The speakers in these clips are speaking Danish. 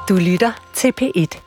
Du lytter til P1.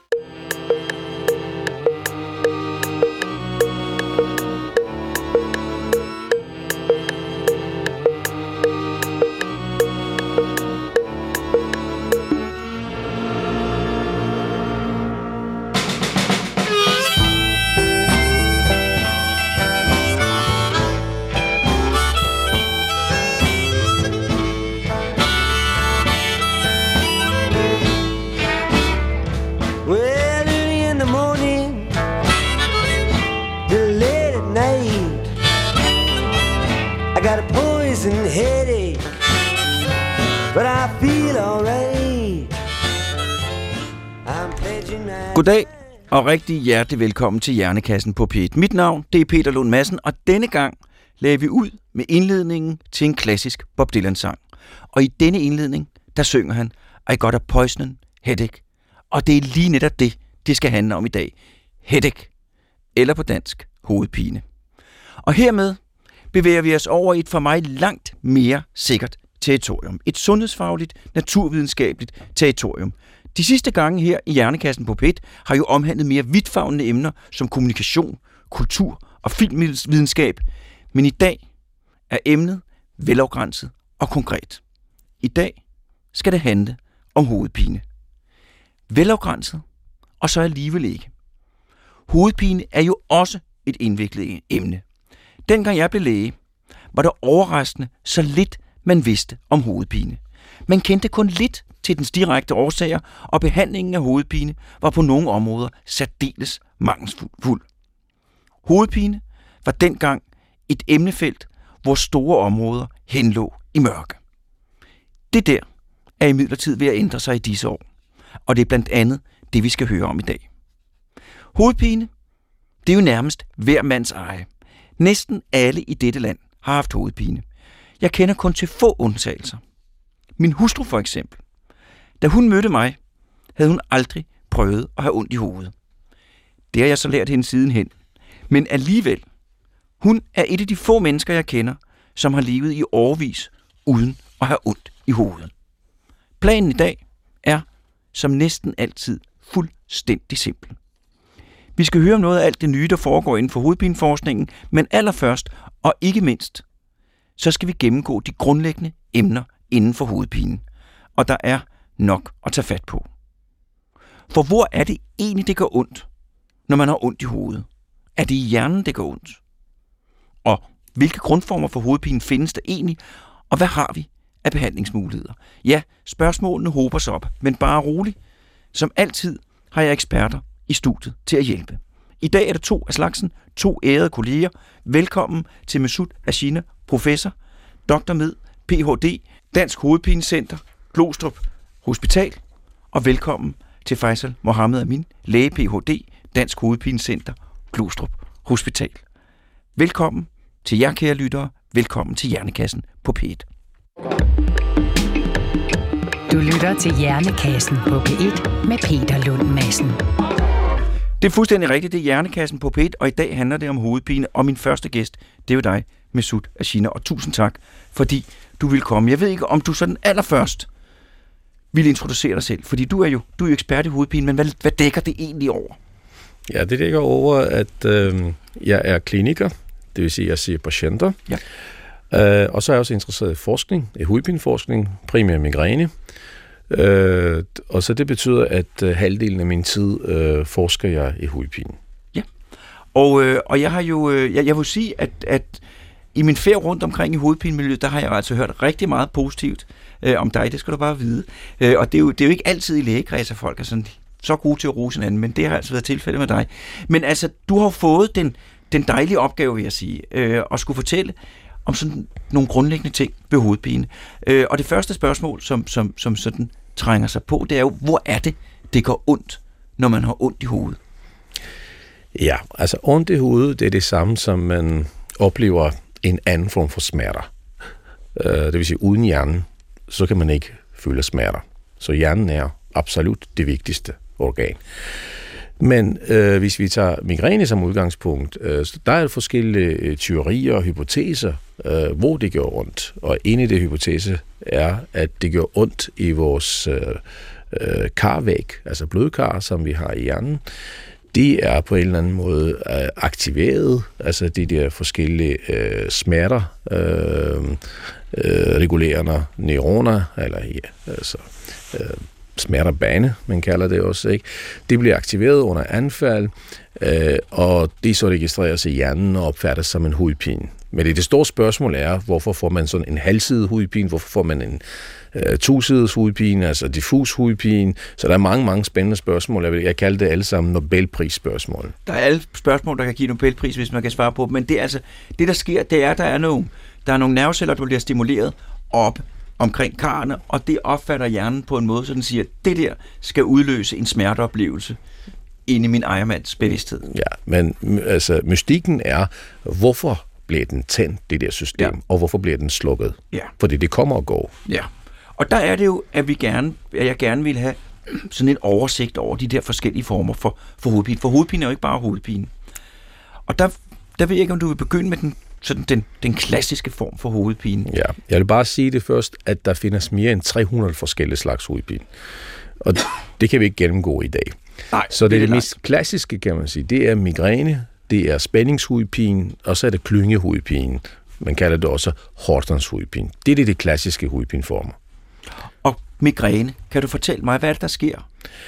Goddag og rigtig hjertelig velkommen til Hjernekassen på P1. Mit navn, det er Peter Lund Madsen, og denne gang lagde vi ud med indledningen til en klassisk Bob Dylan-sang. Og i denne indledning, der synger han I got a poison headache. Og det er lige netop det skal handle om i dag. Headache, eller på dansk, hovedpine. Og hermed bevæger vi os over i et for mig langt mere sikkert territorium. Et sundhedsfagligt, naturvidenskabeligt territorium. De sidste gange her i Hjernekassen på P1 har jo omhandlet mere vidtfavnende emner som kommunikation, kultur og filmvidenskab. Men i dag er emnet velafgrænset og konkret. I dag skal det handle om hovedpine. Velafgrænset, og så alligevel ikke. Hovedpine er jo også et indviklet emne. Dengang jeg blev læge, var det overraskende så lidt man vidste om hovedpine. Man kendte kun lidt til dens direkte årsager, og behandlingen af hovedpine var på nogle områder særdeles mangelfuld. Hovedpine var dengang et emnefelt, hvor store områder henlå i mørke. Det der er imidlertid ved at ændre sig i disse år, og det er blandt andet det, vi skal høre om i dag. Hovedpine, det er jo nærmest hver mands eje. Næsten alle i dette land har haft hovedpine. Jeg kender kun til få undtagelser. Min hustru for eksempel. Da hun mødte mig, havde hun aldrig prøvet at have ondt i hovedet. Det har jeg så lært hende sidenhen. Men alligevel, hun er et af de få mennesker, jeg kender, som har levet i årevis uden at have ondt i hovedet. Planen i dag er, som næsten altid, fuldstændig simpel. Vi skal høre om noget af alt det nye, der foregår inden for hovedpineforskningen, men allerførst og ikke mindst, så skal vi gennemgå de grundlæggende emner inden for hovedpinen. Og der er nok at tage fat på. For hvor er det egentlig, det gør ondt, når man har ondt i hovedet? Er det i hjernen, det gør ondt? Og hvilke grundformer for hovedpine findes der egentlig? Og hvad har vi af behandlingsmuligheder? Ja, spørgsmålene hober sig op, men bare rolig. Som altid har jeg eksperter i studiet til at hjælpe. I dag er der to af slagsen, to ærede kolleger. Velkommen til Mesut Ashina, professor, Dr. med Ph.D., Dansk Hovedpinecenter, Glostrup Hospital, og velkommen til Faisal Mohammed Amin, læge Ph.D., Dansk Hovedpinecenter, Glostrup Hospital. Velkommen til jer, kære lyttere. Velkommen til Hjernekassen på P1. Du lytter til Hjernekassen på P1 med Peter Lund Madsen. Det er fuldstændig rigtigt, det er Hjernekassen på P1, og i dag handler det om hovedpine, og min første gæst, det er jo dig, Mesut Ashina, og tusind tak, fordi du vil komme. Jeg ved ikke, om du sådan allerførst vil introducere dig selv, fordi du er jo ekspert i hovedpine, men hvad dækker det egentlig over? Ja, det dækker over, at jeg er kliniker, det vil sige, at jeg ser patienter, ja. Og så er jeg også interesseret i forskning, i hovedpineforskning, primært migræne, og så det betyder, at halvdelen af min tid forsker jeg i hovedpine. Ja, og jeg har jo, jeg vil sige, at i min færd rundt omkring i hovedpinemiljøet, der har jeg altså hørt rigtig meget positivt om dig, det skal du bare vide. Og det er jo ikke altid i lægekredser, folk er sådan så gode til at rose hinanden, men det har altså været tilfældet med dig. Men altså, du har fået den dejlige opgave, vil jeg sige, at skulle fortælle om sådan nogle grundlæggende ting ved hovedpine. Og det første spørgsmål, som sådan trænger sig på, det er jo, hvor er det går ondt, når man har ondt i hovedet? Ja, altså ondt i hovedet, det er det samme, som man oplever en anden form for smerter. Det vil sige, uden hjernen, så kan man ikke føle smerter. Så hjernen er absolut det vigtigste organ. Men hvis vi tager migræne som udgangspunkt, der er forskellige teorier og hypoteser, hvor det gør ondt. Og en af de hypoteser er, at det gør ondt i vores karvæg, altså blodkar, som vi har i hjernen. De er på en eller anden måde aktiveret, altså de der forskellige smerter, regulerende neuroner, eller smertebane, man kalder det også, ikke? Det bliver aktiveret under anfald, og det så registreres i hjernen og opfattes som en hovedpine. Men det store spørgsmål er, hvorfor får man sådan en halvsidet hovedpine, hvorfor får man en tosides hovedpine, altså diffus hovedpine. Så der er mange spændende spørgsmål. Jeg kalder det alle sammen Nobelpris-spørgsmål. Der er alle spørgsmål, der kan give Nobelpris, hvis man kan svare på dem. Men det er altså, det der sker, det er, der er nogle nerveceller, der bliver stimuleret op omkring karrene, og det opfatter hjernen på en måde, så den siger, at det der skal udløse en smerteoplevelse inde i min ejermands bevidsthed. Ja, men altså, mystikken er, hvorfor bliver den tændt, det der system, og hvorfor bliver den slukket? Ja. Fordi det kommer og går. Ja, og der er det jo, at jeg gerne vil have sådan en oversigt over de der forskellige former for hovedpine. For hovedpine er jo ikke bare hovedpine. Og der ved jeg ikke, om du vil begynde med den klassiske form for hovedpine. Ja, jeg vil bare sige det først, at der findes mere end 300 forskellige slags hovedpine. Og det kan vi ikke gennemgå i dag. Nej, så det mest klassiske, kan man sige, det er migræne, det er spændingshovedpine, og så er det klyngehovedpine. Man kalder det også Hortons hovedpine. Det er de klassiske hovedpineformer. Og migræne, kan du fortælle mig, hvad er det, der sker?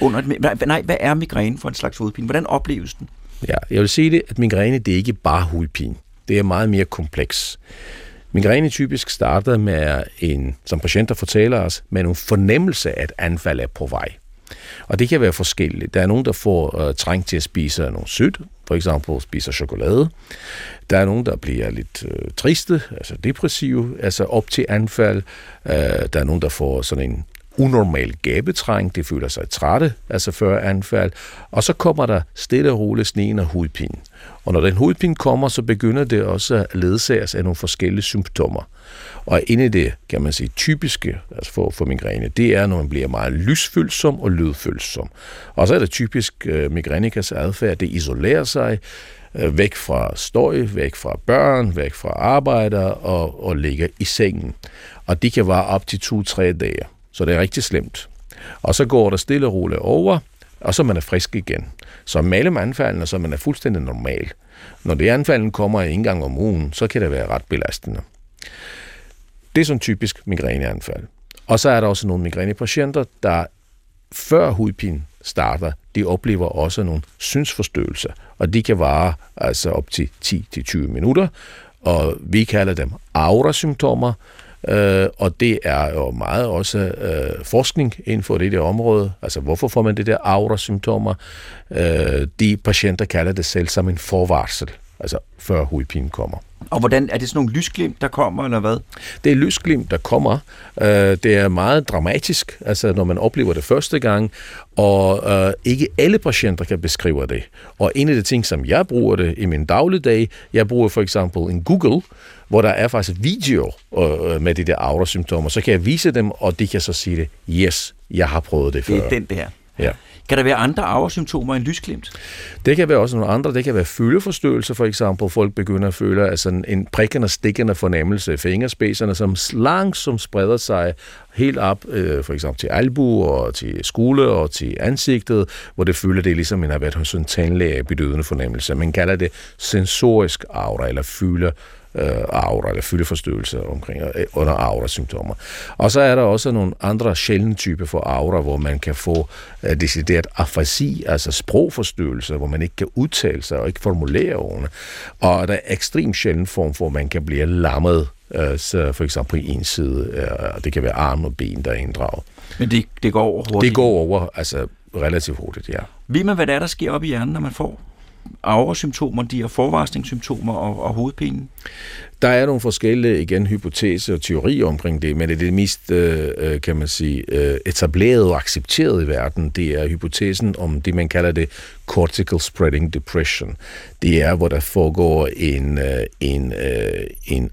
Hvad er migræne for en slags hovedpine? Hvordan opleves den? Ja, jeg vil sige det, at migræne, det er ikke bare hovedpine. Det er meget mere kompleks. Migræne typisk starter med som patienter fortæller os, med en fornemmelse af, at anfald er på vej. Og det kan være forskelligt. Der er nogen, der får trang til at spise noget sødt, for eksempel spiser chokolade. Der er nogen, der bliver lidt triste, altså depressive, altså op til anfald. Der er nogen, der får sådan en unormal gabetrang, de føler sig trætte, altså før anfald. Og så kommer der stille og roligt sneen og hovedpine. Og når den hovedpine kommer, så begynder det også at ledsages af nogle forskellige symptomer. Og en af det, kan man sige, typiske altså for migræne, det er, når man bliver meget lysfølsom og lydfølsom. Og så er det typisk migrænikers adfærd, det isolerer sig væk fra støj, væk fra børn, væk fra arbejdere og ligger i sengen. Og det kan vare op til 2-3 dage. Så det er rigtig slemt. Og så går der stille og roligt over, og så man er frisk igen. Så mellem anfaldene, så man er fuldstændig normal. Når det anfalden kommer en gang om ugen, så kan det være ret belastende. Det er sådan typisk migræneanfald. Og så er der også nogle migrænepatienter, der før hovedpine starter, de oplever også nogle synsforstyrrelser. Og de kan vare altså op til 10-20 minutter. Og vi kalder dem aurasymptomer. Og det er jo meget også forskning inden for det der område. Altså, hvorfor får man det der aurasymptomer? De patienter kalder det selv som en forvarsel, altså før hovedpinen kommer. Og hvordan er det sådan nogle lysglimt, der kommer, eller hvad? Det er lysglimt, der kommer. Det er meget dramatisk, altså når man oplever det første gang, og ikke alle patienter kan beskrive det. Og en af de ting, som jeg bruger det i min dagligdag, jeg bruger for eksempel en Google, hvor der er faktisk video med de der aurasymptomer, så kan jeg vise dem, og de kan så sige det, yes, jeg har prøvet det før. Det er den der. Ja. Kan der være andre aurasymptomer end lysglimt? Det kan være også nogle andre. Det kan være føleforstyrrelse, for eksempel. Folk begynder at føle altså en prikkende, stikkende fornemmelse i fingerspidserne, som langsomt spreder sig helt op, for eksempel til albu og til skulder og til ansigtet, hvor det føler, det er ligesom, man har været hos en tandlæge, bedøvende fornemmelse. Man kalder det sensorisk aura, eller aura, eller fyldeforstyrrelse under aurasymptomer. Og så er der også nogle andre sjældne typer for aura, hvor man kan få decideret afasi, altså sprogforstyrrelse, hvor man ikke kan udtale sig og ikke formulere ordene. Og der er ekstremt sjælden form, hvor man kan blive lammet, så for eksempel på en side, det kan være arm og ben, der er inddraget. Men det går over hurtigt? Det går over, altså relativt hurtigt, ja. Ved man, hvad der sker op i hjernen, når man får aurasymptomer, de her forvarslingssymptomer og hovedpinen? Der er nogle forskellige, hypoteser og teorier omkring det, men det mest, kan man sige, etableret og accepteret i verden, det er hypotesen om det, man kalder det cortical spreading depression. Det er, hvor der foregår en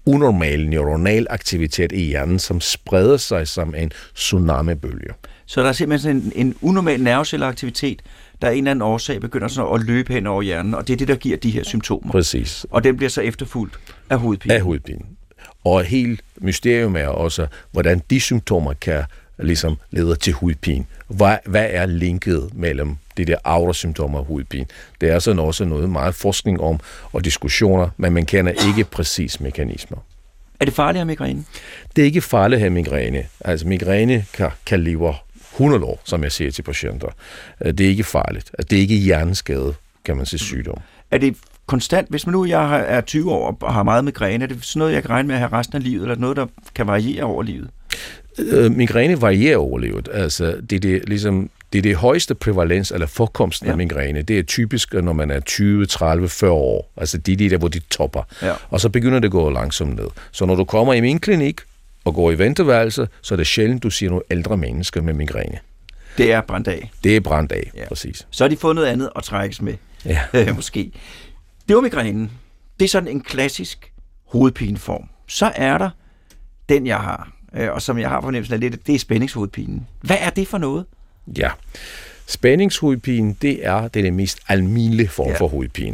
unormal neuronal aktivitet i hjernen, som spreder sig som en tsunamibølge. Så der er simpelthen en unormal nervecelleaktivitet, der af en eller anden årsag begynder sådan at løbe hen over hjernen, og det er det, der giver de her symptomer. Præcis. Og den bliver så efterfulgt af hovedpine. Af hovedpine. Og helt mysterium er også, hvordan de symptomer kan ligesom lede til hovedpine. Hvad er linket mellem de der aura-symptomer og hovedpine? Det er sådan også noget meget forskning om og diskussioner, men man kender ikke præcis mekanismer. Er det farligt at have migræne? Det er ikke farligt at have migræne. Altså migræne kan leve 100 år, som jeg siger til patienter. Det er ikke farligt. Det er ikke hjerneskade, kan man sige, sygdom. Er det konstant, hvis man nu er 20 år og har meget migræne, er det sådan noget, jeg kan regne med at have resten af livet, eller noget, der kan variere over livet? Migræne varierer over livet. Altså, det er det højeste prævalens eller forekomsten af migræne. Det er typisk, når man er 20, 30, 40 år. Altså, det er der, hvor de topper. Ja. Og så begynder det at gå langsomt ned. Så når du kommer i min klinik og går i venteværelse, så er det sjældent, du siger nogle ældre mennesker med migræne. Det er brændt af. Det er brændt af, præcis. Så har de fået noget andet at trækkes med. Ja. Måske. Det var migrænen. Det er sådan en klassisk hovedpineform. Så er der den, jeg har, og som jeg har fornemmelsen af lidt, det er spændingshovedpinen. Hvad er det for noget? Ja, spændingshovedpine, det er den mest almindelige form for hovedpine.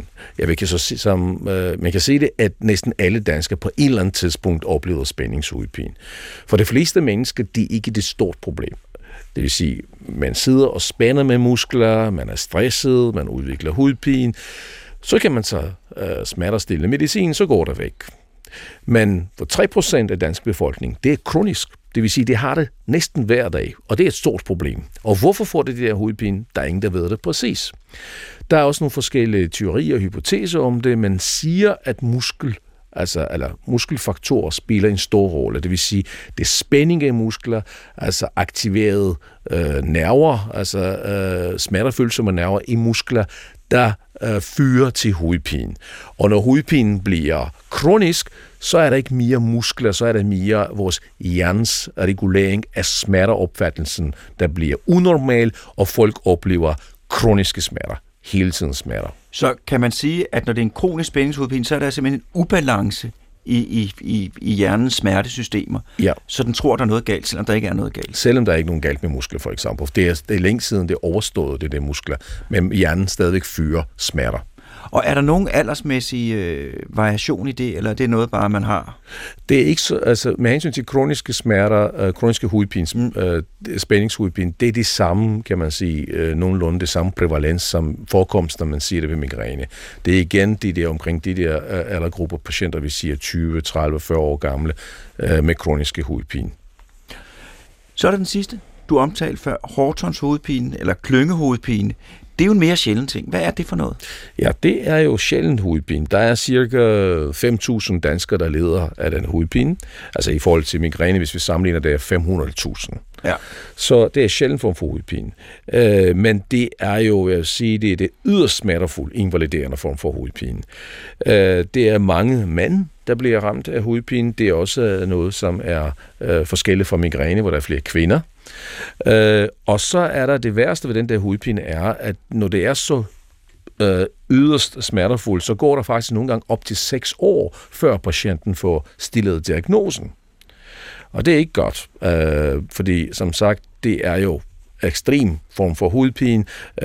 Man kan se det, at næsten alle danskere på et eller andet tidspunkt oplever spændingshovedpine. For de fleste mennesker, det er ikke det stort problem. Det vil sige, man sidder og spænder med muskler, man er stresset, man udvikler hovedpine. Så kan man så smertestillende medicin, så går det væk. Men for 3% af dansk befolkning, det er kronisk. Det vil sige, det har det næsten hver dag, og det er et stort problem. Og hvorfor får det der hovedpine? Der er ingen, der ved det præcis. Der er også nogle forskellige teorier og hypoteser om det. Man siger, at muskelfaktorer spiller en stor rolle. Det vil sige, det er spænding af muskler, altså aktiverede nerver, altså smertefølsomme nerver i muskler, der fører til hovedpine. Og når hovedpinen bliver kronisk, så er der ikke mere muskler, så er der mere vores hjernens regulering af smerteopfattelsen, der bliver unormal, og folk oplever kroniske smerter, hele tiden smerter. Så kan man sige, at når det er en kronisk spændingshovedpine, så er der simpelthen en ubalance i hjernens smertesystemer, så den tror, der er noget galt, selvom der ikke er noget galt. Selvom der er ikke nogen galt med muskler, for eksempel. Det er længe siden, det er overstået, det der muskler, men hjernen stadigvæk fyrer smerter. Og er der nogen aldersmæssig variation i det, eller er det noget bare, man har? Det er ikke så, altså med hensyn til kroniske smerter, kroniske hovedpine, spændingshovedpine, det er det samme, kan man sige, nogenlunde det samme prævalens som forekomst, når man siger det ved migræne. Det er igen de der omkring de der aldergrupper patienter, vi siger 20, 30, 40 år gamle, med kroniske hovedpine. Så er der den sidste, du omtalte før, Hortons hovedpine, eller klyngehovedpine. Det er jo en mere sjælden ting. Hvad er det for noget? Ja, det er jo sjældent hovedpine. Der er cirka 5.000 danskere, der lider af den hovedpine. Altså i forhold til migræne, hvis vi sammenligner, det er 500.000. Ja. Så det er sjældent form for hovedpine. Men det er jo, vil jeg sige, det er det yderst smertefuldt invaliderende form for hovedpine. Det er mange mænd, der bliver ramt af hovedpine. Det er også noget, som er forskelligt fra migræne, hvor der er flere kvinder. Og så er der det værste ved den der hovedpine er, at når det er så yderst smertefuldt, så går der faktisk nogle gange op til 6 år, før patienten får stillet diagnosen. Og det er ikke godt, fordi som sagt, det er jo ekstrem form for hovedpine.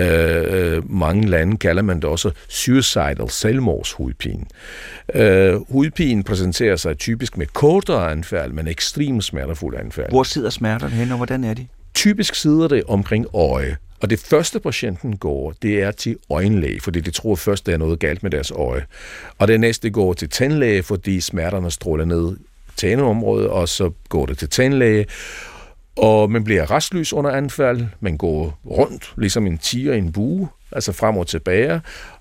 Mange lande kalder man det også suicidal, selvmordshovedpine. Hovedpine præsenterer sig typisk med kortere anfald, men ekstremt smertefulde anfald. Hvor sidder smerterne hen, og hvordan er de? Typisk sidder det omkring øje. Og det første patienten går, det er til øjenlæge, fordi de tror først, der er noget galt med deres øje. Og det næste går til tandlæge, fordi smerterne stråler ned tændeområdet, og så går det til tandlæge. Og man bliver rastløs under anfald, man går rundt, ligesom en tiger i en bue, altså frem og tilbage,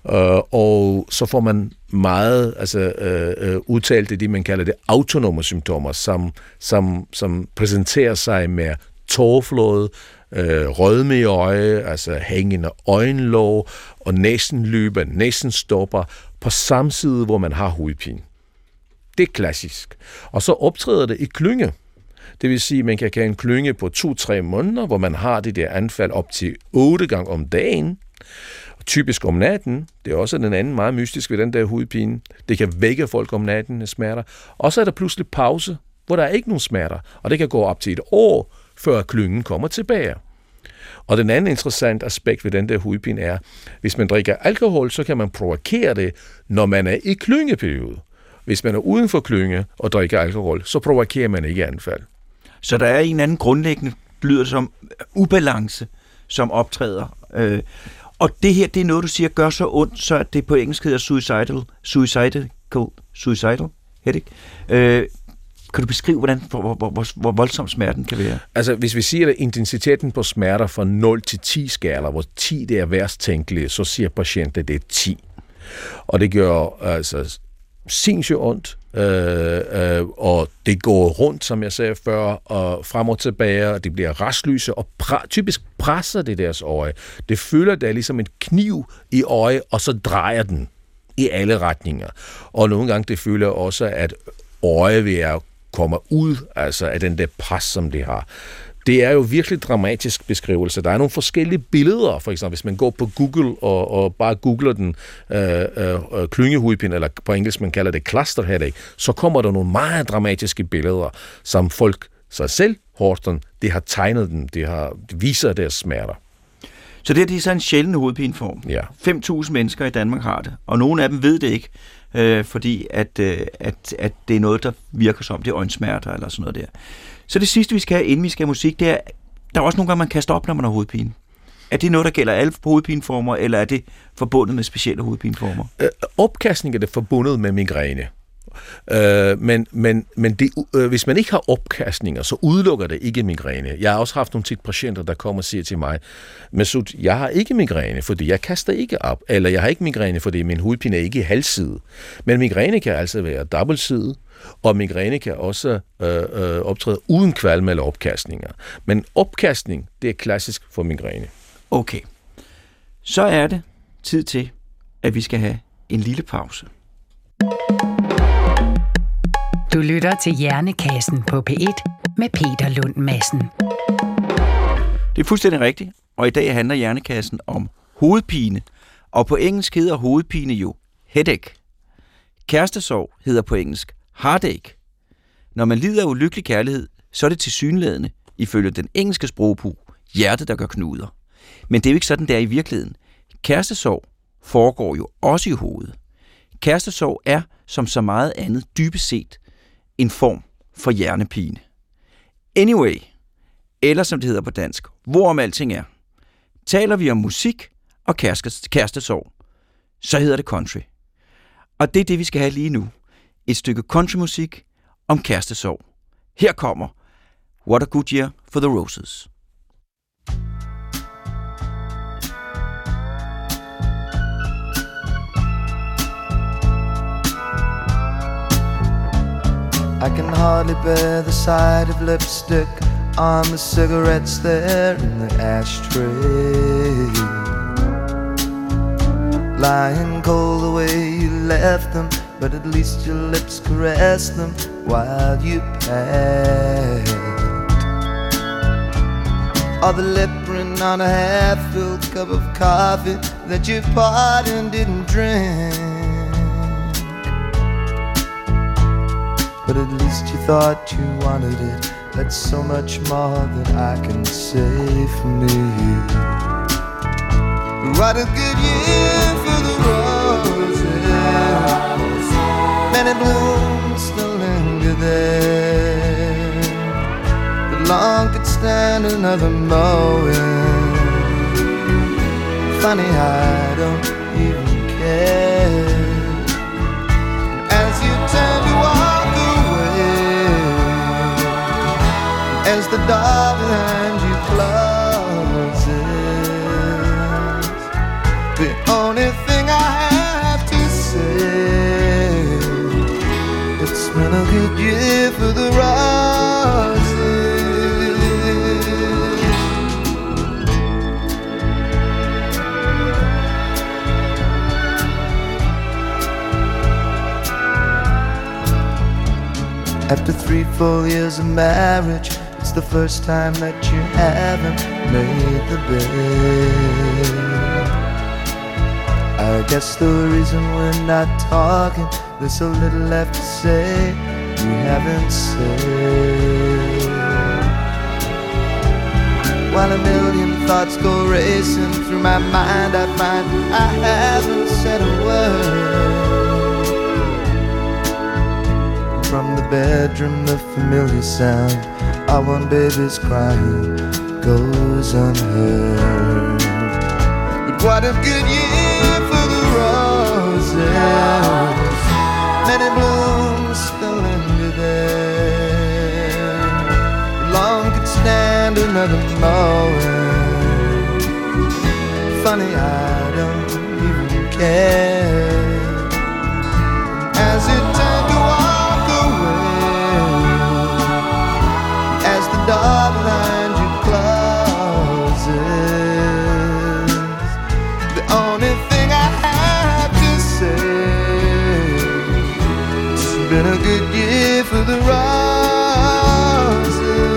og så får man meget udtalt det, man kalder det autonome symptomer, som præsenterer sig med tåreflåde, rødme i øje, altså hængende øjenlåg, og næsen løber, næsen stopper, på samme side, hvor man har hovedpine. Det er klassisk. Og så optræder det i klynge. Det vil sige, at man kan have en klynge på 2-3 måneder, hvor man har det der anfald op til 8 gange om dagen. Typisk om natten, det er også den anden meget mystisk ved den der hovedpine. Det kan vække folk om natten med smerter. Og så er der pludselig pause, hvor der er ikke nogen smerter, og det kan gå op til et år, før klyngen kommer tilbage. Og den anden interessant aspekt ved den der hovedpine er, hvis man drikker alkohol, så kan man provokere det, når man er i klyngeperiode. Hvis man er uden for klynge og drikker alkohol, så provokerer man ikke anfald. Så der er en anden grundlæggende, lyder som ubalance, som optræder. Og det her, det er noget, du siger, gør så ondt, så det på engelsk hedder suicidal headache. Kan du beskrive, hvor voldsom smerten kan være? Altså, hvis vi siger, at intensiteten på smerter fra 0 til 10 skala, hvor 10 det er værst tænkeligt, så siger patienten, at det er 10. Og det gør altså sindssygt ondt, og det går rundt, som jeg sagde før, og frem og tilbage, og det bliver rastløse, og typisk presser det deres øje. Det føler, det er ligesom en kniv i øje, og så drejer den i alle retninger. Og nogle gange det føler også, at øjeværet kommer ud altså af den der pres, som det har. Det er jo virkelig dramatisk beskrivelse. Der er nogle forskellige billeder, for eksempel hvis man går på Google og bare googler den klyngehovedpine, eller på engelsk man kalder det cluster headache, så kommer der nogle meget dramatiske billeder, som folk sig selv, Horton, det har tegnet dem, det viser deres smerter. Så det er så en sjælden hovedpineform. Ja. 5.000 mennesker i Danmark har det, og nogle af dem ved det ikke, fordi at det er noget, der virker som det er øjensmerter eller sådan noget der. Så det sidste, vi skal have, inden vi skal have musik, det er, der er også nogle gange, man kaster op, når man har hovedpine. Er det noget, der gælder alle hovedpineformer, eller er det forbundet med specielle hovedpineformer? Opkastning er det forbundet med migræne. Men det, hvis man ikke har opkastninger, så udelukker det ikke migræne. Jeg har også haft nogle tit patienter, der kommer og siger til mig, Masoud, jeg har ikke migræne, fordi jeg kaster ikke op, eller jeg har ikke migræne, fordi min hovedpine er ikke i halvside. Men migræne kan altså være dobbeltside, og migræne kan også optræde uden kvalme eller opkastninger. Men opkastning, det er klassisk for migræne. Okay. Så er det tid til, at vi skal have en lille pause. Du lytter til Hjernekassen på P1 med Peter Lund Madsen. Det er fuldstændig rigtigt, og i dag handler Hjernekassen om hovedpine, og på engelsk hedder hovedpine jo headache. Kærestesorg hedder på engelsk heartache. Når man lider af ulykkelig kærlighed, så er det tilsyneladende, ifølge den engelske sprogbrug, hjertet, der gør knuder. Men det er jo ikke sådan, det er i virkeligheden. Kærestesorg foregår jo også i hovedet. Kærestesorg er, som så meget andet, dybest set en form for hjernepine. Anyway, eller som det hedder på dansk, hvorom alting er. Taler vi om musik og kærestesorg, så hedder det country. Og det er det, vi skal have lige nu. Et stykke countrymusik om kærestesorg. Her kommer What a Good Year for the Roses. I can hardly bear the sight of lipstick on the cigarettes there in the ashtray, lying cold the way you left them, but at least your lips caressed them while you passed. Or the lip print on a half-filled cup of coffee that you poured and didn't drink, but at least you thought you wanted it. That's so much more than I can say for me. What a good year for the roses. Many blooms still linger there, but long could stand another mowing. Funny, I don't even care. As you turn to walk away, as the door behind you closes, the only thing I have to say, it's been a good year for the roses. After 3 full years of marriage, it's the first time that you haven't made the bed. I guess the reason we're not talking, there's so little left to say we haven't said. While a million thoughts go racing through my mind, I find I haven't said a word. From the bedroom, the familiar sound of one baby's crying goes unheard. But what a good year for the roses, many blooms still linger there. Long could stand another moment. Funny, I don't even care. As it turned to walk away, as the door behind you closes, the only thing I have to say, it's been a good year for the roses.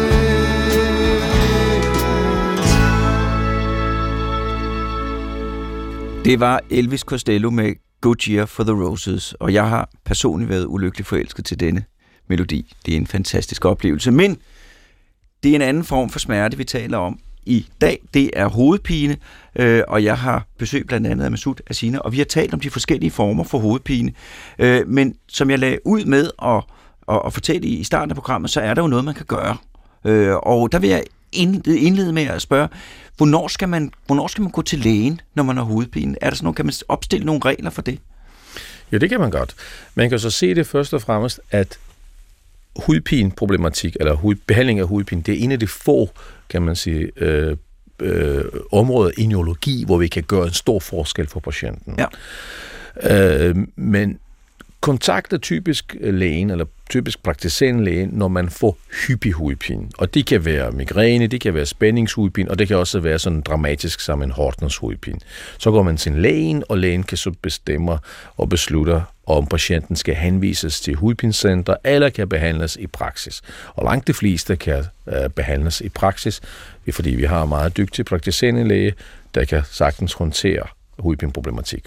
Det var Elvis Costello med Good Year for the Roses, og jeg har personligt været ulykkelig forelsket til denne melodi. Det er en fantastisk oplevelse, men det er en anden form for smerte, vi taler om i dag. Det er hovedpine, og jeg har besøgt blandt andet af Masoud Azine, og vi har talt om de forskellige former for hovedpine. Men som jeg lagde ud med at fortælle i starten af programmet, så er der jo noget, man kan gøre. Og der vil jeg indlede med at spørge, hvornår skal man gå til lægen, når man har hovedpine? Er der sådan noget, kan man opstille nogle regler for det? Ja, det kan man godt. Man kan så se det først og fremmest, at hudpineproblematik, eller behandling af hudpine, det er en af de få, kan man sige, områder i neurologi, hvor vi kan gøre en stor forskel for patienten. Ja. Men kontakter typisk lægen, eller typisk praktiserende lægen, når man får hyppig hudpine. Og det kan være migræne, det kan være spændingshudpine, og det kan også være sådan dramatisk som en Hortners-hudpine. Så går man til lægen, og lægen kan så bestemme og beslutte, om patienten skal henvises til hudpinecenter, eller kan behandles i praksis. Og langt de fleste kan behandles i praksis, fordi vi har meget dygtige praktiserende læge, der kan sagtens håndtere hudpineproblematik.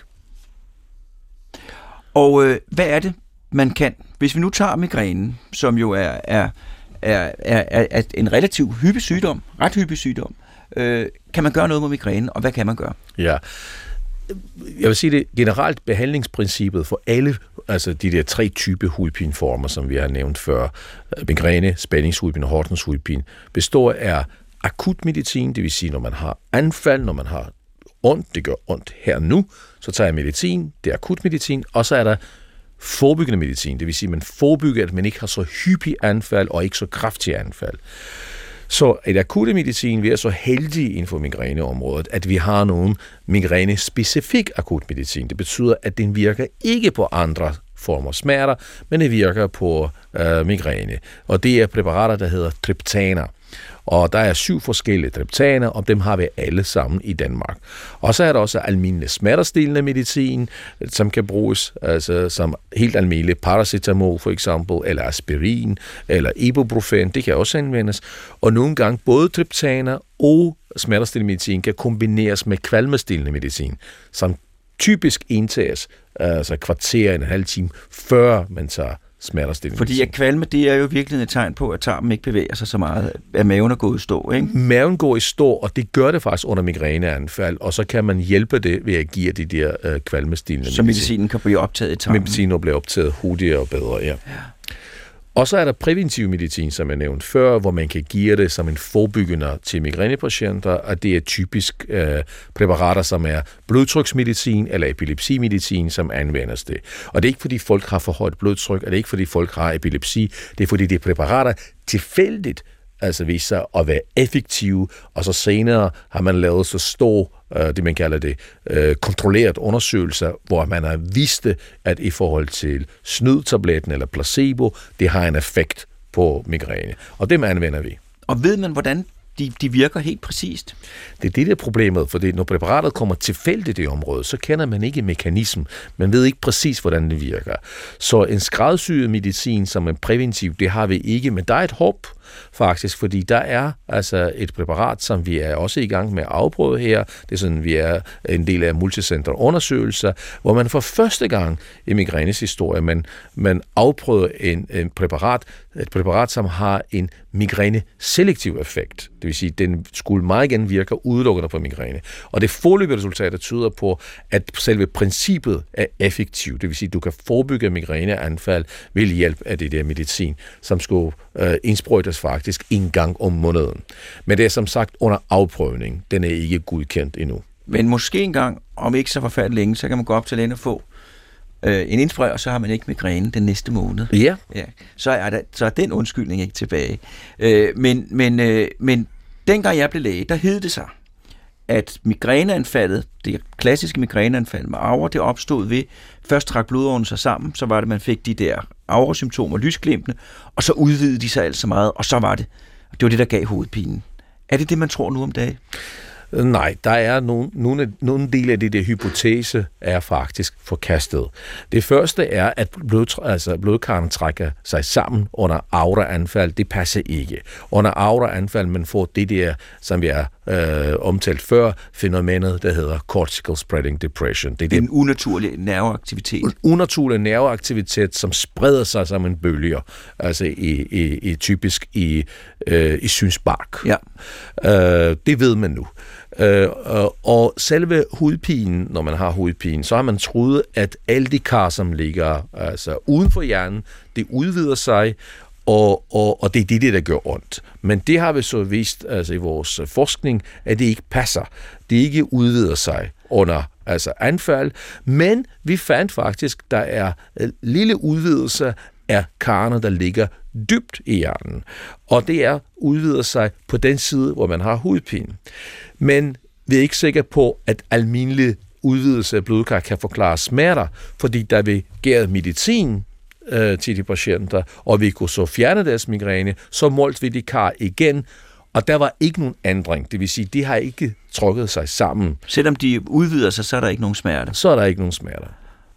Og hvad er det, man kan? Hvis vi nu tager migrænen, som jo er en relativt hyppig sygdom, ret hyppig sygdom, kan man gøre noget med migrænen, og hvad kan man gøre? Ja, jeg vil sige det generelt behandlingsprincippet for alle, altså de der 3 typer hudpineformer, som vi har nævnt før, migræne, spændingshudpine og Hortners-hudpine, består af akut medicin, det vil sige, når man har anfald, når man har ondt, det gør ondt her nu, så tager jeg medicin, det er akut medicin, og så er der forebyggende medicin, det vil sige, at man forebygger, at man ikke har så hyppig anfald og ikke så kraftig anfald. Så et akutte medicin, vi er så heldige inden for migræneområdet, at vi har nogle migræne-specifik akut medicin. Det betyder, at den virker ikke på andre former smerter, men det virker på migræne. Og det er præparater, der hedder triptaner. Og der er 7 forskellige triptaner, og dem har vi alle sammen i Danmark. Og så er der også almindelig smertestillende medicin, som kan bruges altså som helt almindelig paracetamol for eksempel, eller aspirin, eller ibuprofen, det kan også anvendes. Og nogle gange både triptaner og smertestillende medicin kan kombineres med kvalmestillende medicin, som typisk indtages altså kvarter, en halv time, før man tager smertestillende. Fordi at kvalme, det er jo virkelig et tegn på, at tarmen ikke bevæger sig så meget, at maven er gået i stå, ikke? Maven går i stå, og det gør det faktisk under migræneanfald, og så kan man hjælpe det ved at give de der kvalmestillende medicin. Så medicinen kan blive optaget i tarmen? Medicinen bliver optaget hurtigere og bedre, ja. Og så er der præventiv medicin, som jeg nævnte før, hvor man kan give det som en forebyggende til migrænepatienter, og det er typisk præparater, som er blodtryksmedicin eller epilepsimedicin, som anvendes det. Og det er ikke, fordi folk har for højt blodtryk, og det er ikke, fordi folk har epilepsi, det er, fordi de præparater tilfældigt altså viser sig at være effektive, og så senere har man lavet så stor, det man kalder det, kontrolleret undersøgelser, hvor man har vist, at i forhold til snydtabletten eller placebo, det har en effekt på migræne. Og dem anvender vi. Og ved man, hvordan de virker helt præcist? Det er det der problemet, for når præparatet kommer tilfældigt i området, så kender man ikke mekanismen. Man ved ikke præcis, hvordan det virker. Så en skræddersyet medicin, som er præventiv, det har vi ikke, men der er et håb. faktisk, fordi der er altså et præparat, som vi er også i gang med at afprøve her. Det er sådan, vi er en del af multicenterundersøgelser, hvor man for første gang i migrænes historie, man afprøver et præparat, som har en migræne-selektiv effekt. Det vil sige, at den skulle meget gerne virke udelukkende på migræne. Og det foreløbige resultater tyder på, at selve princippet er effektivt. Det vil sige, at du kan forebygge migræneanfald ved hjælp af det der medicin, som skulle indsprøjtes faktisk en gang om måneden. Men det er som sagt under afprøvning. Den er ikke godkendt endnu. Men måske en gang, om ikke så forfærdeligt længe, så kan man gå op til lægen og få en indsprøjt, og så har man ikke migræne den næste måned. Ja. Så er den undskyldning ikke tilbage. Men dengang jeg blev læge, der hed det sig, at migræneanfaldet, det klassiske migræneanfald med aura, det opstod ved, først trak blodårene sig sammen, så var det, man fik de der aura-symptomer, lysglimtene, og så udvidede de sig alt så meget, og så var det det, der gav hovedpinen. Er det, man tror nu om dagen? Nej, der er nogle dele af det der hypotese er faktisk forkastet. Det første er, at blodkarrene trækker sig sammen under auraanfald. Det passer ikke. Under auraanfald, man får det der, som vi har omtalt før, fænomenet, der hedder cortical spreading depression. Det er en unaturlig nerveaktivitet. En unaturlig nerveaktivitet, som spreder sig som en bølger, altså typisk i synsbark. Ja. Det ved man nu. Og selve hovedpinen, når man har hovedpine, så har man troet, at alle de kar, som ligger altså uden for hjernen, det udvider sig, og det er det, der gør ondt. Men det har vi så vist altså i vores forskning, at det ikke passer. Det ikke udvider sig under anfald, men vi fandt faktisk, der er lille udvidelse af karrene, der ligger dybt i hjernen. Og det udvider sig på den side, hvor man har hovedpine. Men vi er ikke sikre på, at almindelig udvidelse af blodkar kan forklare smerter, fordi der vi giver medicin til de patienter, og vi kunne så fjerne deres migræne, så målte vi de kar igen, og der var ikke nogen ændring. Det vil sige, de har ikke trukket sig sammen. Selvom de udvider sig, så er der ikke nogen smerter. Så er der ikke nogen smerter.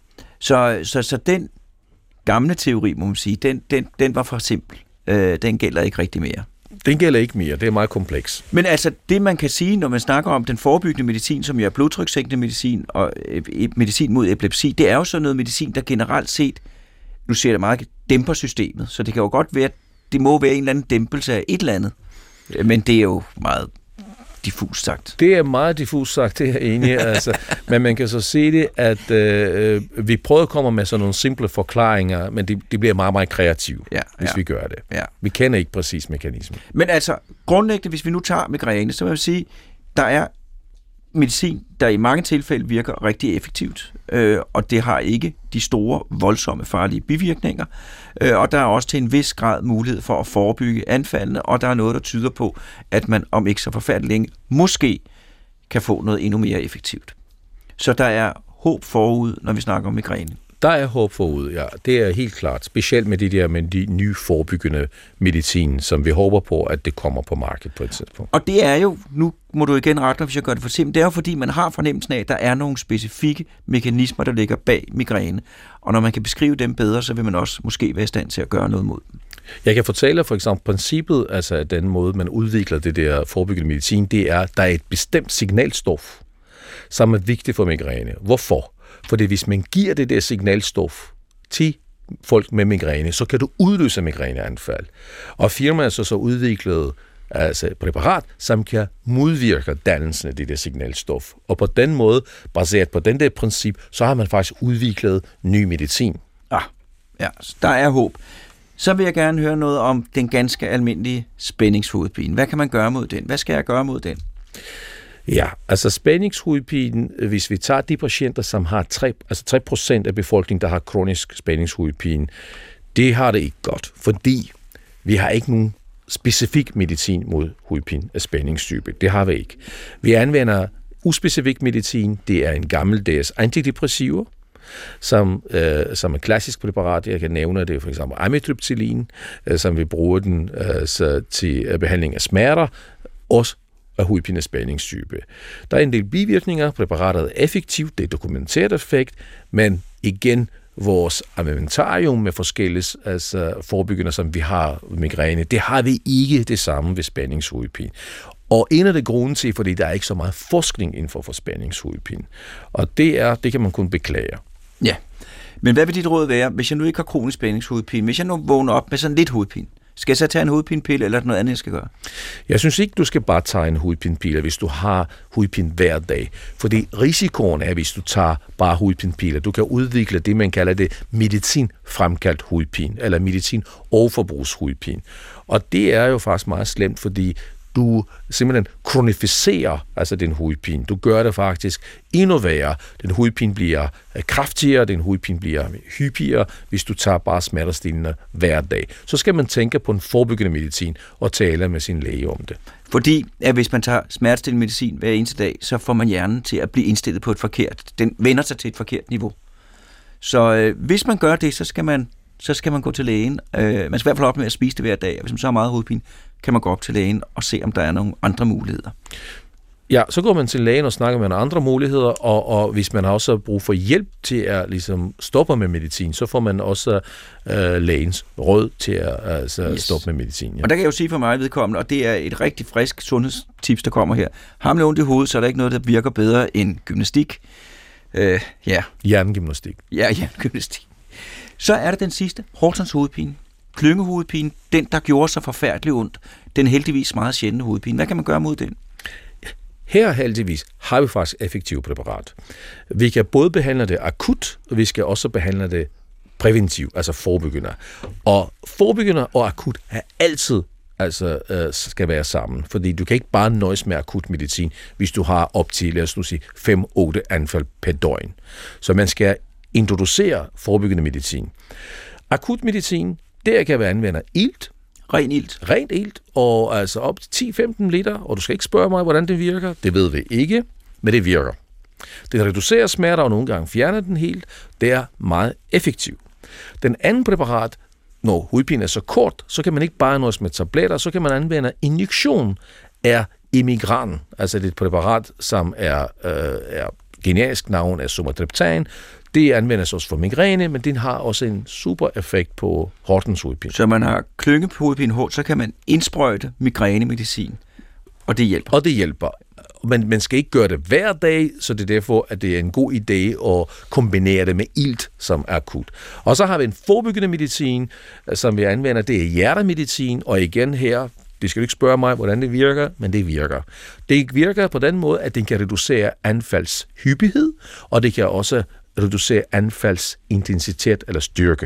Så den gamle teori, må man sige, den var for simpel. Den gælder ikke rigtig mere. Den gælder ikke mere. Det er meget kompleks. Men altså, det man kan sige, når man snakker om den forebyggende medicin, som jo er blodtrykssænkende medicin og medicin mod epilepsi, det er jo sådan noget medicin, der generelt set, nu siger jeg det meget, dæmper systemet. Så det kan jo godt være, det må være en eller anden dæmpelse af et eller andet. Men det er jo meget diffust sagt. Det er meget diffust sagt, det er jeg enig. Men man kan så se det, at vi prøver at komme med sådan nogle simple forklaringer, men det bliver meget, meget kreativt, hvis vi gør det. Ja. Vi kender ikke præcis mekanismen. Men altså, grundlæggende, hvis vi nu tager migræne, så vil jeg sige, der er medicin, der i mange tilfælde virker rigtig effektivt, og det har ikke de store, voldsomme, farlige bivirkninger, og der er også til en vis grad mulighed for at forebygge anfaldene, og der er noget, der tyder på, at man om ikke så forfærdeligt længe måske kan få noget endnu mere effektivt. Så der er håb forud, når vi snakker om migræne. Der er håb forud, ja. Det er helt klart. Specielt med de nye forebyggende medicin, som vi håber på, at det kommer på markedet på et tidspunkt. Og det er jo, nu må du igen rette mig, hvis jeg gør det for simpelt, det er jo fordi, man har fornemmelsen af, at der er nogle specifikke mekanismer, der ligger bag migræne. Og når man kan beskrive dem bedre, så vil man også måske være i stand til at gøre noget mod dem. Jeg kan fortælle for eksempel princippet, altså den måde, man udvikler det der forebyggende medicin, det er, der er et bestemt signalstof, som er vigtigt for migræne. Hvorfor? Fordi hvis man giver det der signalstof til folk med migræne, så kan du udløse migræneanfald. Og firmaet så udviklet et præparat, som kan modvirke dannelsen af det der signalstof. Og på den måde, baseret på den der princip, så har man faktisk udviklet ny medicin. Ja, der er håb. Så vil jeg gerne høre noget om den ganske almindelige spændingshovedpine. Hvad kan man gøre mod den? Hvad skal jeg gøre mod den? Ja, altså spændingshovedpine, hvis vi tager de patienter, som har 3% af befolkningen, der har kronisk spændingshovedpine, det har det ikke godt, fordi vi har ikke nogen specifik medicin mod hovedpine af spændingstype. Det har vi ikke. Vi anvender uspecifik medicin, det er en gammeldags antidepressiver, som er klassisk præparat. Jeg kan nævne det for eksempel amitriptylin, som vi bruger den til behandling af smerter, også af hovedpine af spændingstype. Der er en del bivirkninger. Præparatet er effektivt, det er dokumenteret effekt, men igen, vores armamentarium med forskellige forebyggende, som vi har migræne, det har vi ikke det samme ved spændingshovedpine. Og en af de grunde til, fordi der er ikke så meget forskning inden for spændingshovedpine. Og det kan man kun beklage. Ja, men hvad vil dit råd være, hvis jeg nu ikke har kronisk spændingshovedpine? Hvis jeg nu vågner op med sådan lidt hovedpine, skal jeg så tage en hovedpinepille, eller er der noget andet, jeg skal gøre? Jeg synes ikke, du skal bare tage en hovedpinepille, hvis du har hovedpine hver dag. Fordi risikoen er, hvis du tager bare hovedpinepiller, du kan udvikle det, man kalder det medicinfremkaldt hovedpine, eller medicin-overforbrugshovedpine. Og det er jo faktisk meget slemt, fordi du simpelthen kronificerer altså den hovedpine. Du gør det faktisk endnu værre. Den hovedpine bliver kraftigere, den hovedpine bliver hyppigere, hvis du tager bare smertestillende hver dag. Så skal man tænke på en forebyggende medicin og tale med sin læge om det. Fordi at hvis man tager smertestillende medicin hver eneste dag, så får man hjernen til at blive indstillet på et forkert. Den vender sig til et forkert niveau. Så hvis man gør det, så skal man gå til lægen. Man skal i hvert fald op med at spise det hver dag. Og hvis man så har meget hovedpine, kan man gå op til lægen og se, om der er nogle andre muligheder. Ja, så går man til lægen og snakker med nogle andre muligheder, og hvis man har også brug for hjælp til at ligesom stoppe med medicin, så får man også lægens råd til at stoppe med medicin. Ja. Og der kan jeg jo sige for mig vedkommende, og det er et rigtig frisk sundhedstips, der kommer her. Har man ondt i hovedet, så er der ikke noget, der virker bedre end gymnastik. Hjernegymnastik. Ja, hjernegymnastik. Så er der den sidste, Hortons hovedpine. Klyngehovedpine, den der gjorde så forfærdeligt ondt, den heldigvis meget sjældne hovedpine. Hvad kan man gøre mod den? Her heldigvis har vi faktisk effektive præparat. Vi kan både behandle det akut, og vi skal også behandle det præventivt, altså forebyggende. Og forebyggende og akut er altid skal være sammen, fordi du kan ikke bare nøjes med akut medicin, hvis du har op til, lad os nu sige, 5-8 anfald per døgn. Så man skal introducere forebyggende medicin. Akut medicin, der kan være anvender ilt, rent ilt, og altså op til 10-15 liter, og du skal ikke spørge mig, hvordan det virker. Det ved vi ikke, men det virker. Den reducerer smerter, og nogle gange fjerner den helt. Det er meget effektivt. Den anden præparat, når hovedpine er så kort, så kan man ikke bare nøjes med tabletter, så kan man anvende injektion af Emigran, altså det præparat, som er generisk navn af sumatriptan. Det anvendes også for migræne, men den har også en super effekt på Hortons hovedpine. Så man har klynge på hovedpine, så kan man indsprøjte migrænemedicin, og det hjælper. Men man skal ikke gøre det hver dag, så det er derfor, at det er en god idé at kombinere det med ilt, som er akut. Og så har vi en forebyggende medicin, som vi anvender, det er hjertemedicin, og igen her, det skal du ikke spørge mig, hvordan det virker, men det virker. Det virker på den måde, at den kan reducere anfaldshyppighed, og det kan også reducere anfaldsintensitet eller styrke.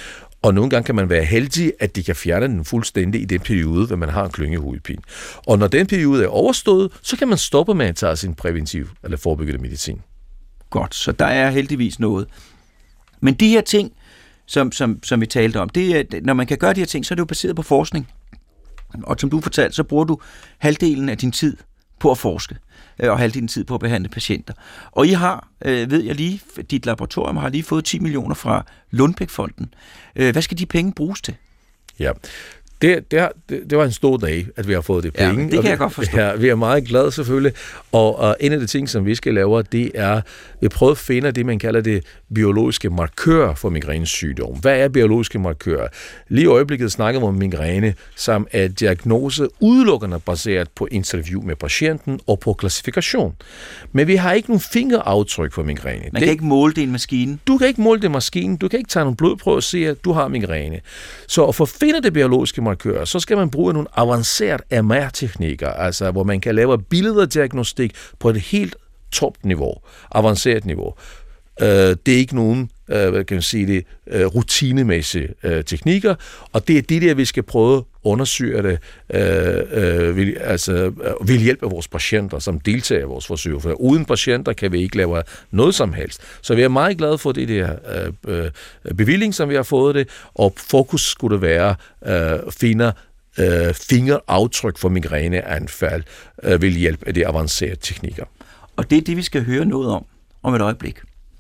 Og nogle gange kan man være heldig, at de kan fjerne den fuldstændig i den periode, hvor man har en klyngehovedpine. Og når den periode er overstået, så kan man stoppe med at tage sin præventiv eller forebyggende medicin. Godt, så der er heldigvis noget. Men de her ting, som vi talte om, det er, når man kan gøre de her ting, så er det jo baseret på forskning. Og som du fortalte, så bruger du halvdelen af din tid på at forske, og halvdelen tid på at behandle patienter. Og I har, ved jeg lige, dit laboratorium har lige fået 10 millioner fra Lundbeck-fonden. Hvad skal de penge bruges til? Ja, det var en stor dag, at vi har fået det penge. Ja, det kan jeg godt forstå. Ja, vi er meget glade selvfølgelig. Og en af de ting, som vi skal lave, det er, vi prøver at finde det, man kalder det biologiske markører for migrænesygdom. Hvad er biologiske markører? Lige i øjeblikket snakker vi om migræne, som er diagnose udelukkende baseret på interview med patienten og på klassifikation. Men vi har ikke nogen fingeraftryk for migræne. Man kan ikke måle det i en maskine. Du kan ikke måle det i maskinen. Du kan ikke tage nogle blodprøver og se, at du har migræne. Så for at finde det biologiske markører, så skal man bruge nogle avancerede MR-teknikker, altså hvor man kan lave billeddiagnostik på et helt topniveau, avanceret niveau. Det er ikke nogen, kan man sige det, rutinemæssige teknikker, og det er det der, vi skal prøve at undersøge det ved hjælp af vores patienter, som deltager i vores forsøg. For uden patienter kan vi ikke lave noget som helst. Så vi er meget glade for det der bevilling, som vi har fået det, og fokus skulle det være finde fingeraftryk for migræneanfald ved hjælp af de avancerede teknikker. Og det er det, vi skal høre noget om et øjeblik.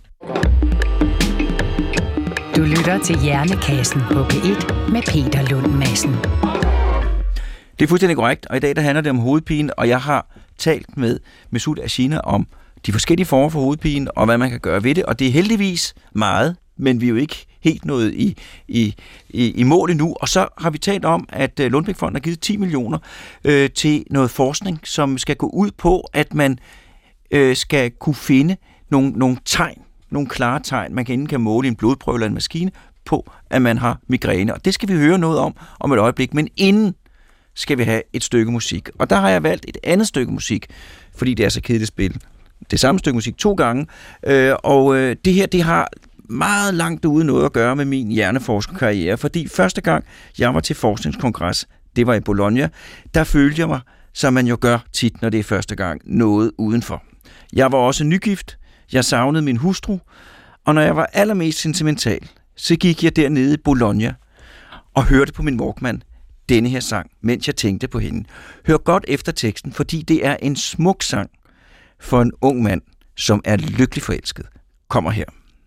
Du lytter til Hjernekassen på P1 med Peter Lund Madsen. Det er fuldstændig korrekt, og i dag der handler det om hovedpine, og jeg har talt med Mesut Ashina om de forskellige former for hovedpine, og hvad man kan gøre ved det, og det er heldigvis meget men vi er jo ikke helt nået i mål endnu. Og så har vi talt om, at Lundbeck-fonden har givet 10 millioner til noget forskning, som skal gå ud på, at man skal kunne finde nogle tegn, nogle klare tegn, man kan måle i en blodprøve eller en maskine, på, at man har migræne. Og det skal vi høre noget om et øjeblik, men inden skal vi have et stykke musik. Og der har jeg valgt et andet stykke musik, fordi det er så kedeligt spil. Det samme stykke musik 2 gange, og det her, det har meget langt ude noget at gøre med min hjerneforskerkarriere, fordi første gang, jeg var til forskningskongres, det var i Bologna, der følte jeg mig, som man jo gør tit, når det er første gang, noget udenfor. Jeg var også nygift, jeg savnede min hustru, og når jeg var allermest sentimental, så gik jeg dernede i Bologna og hørte på min Walkman denne her sang, mens jeg tænkte på hende. Hør godt efter teksten, fordi det er en smuk sang for en ung mand, som er lykkelig forelsket. Kommer her.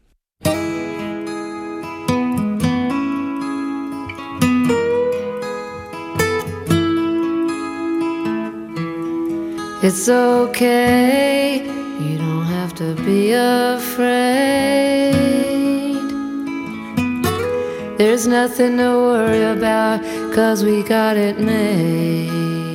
It's okay, you don't have to be afraid. There's nothing to worry about, 'cause we got it made.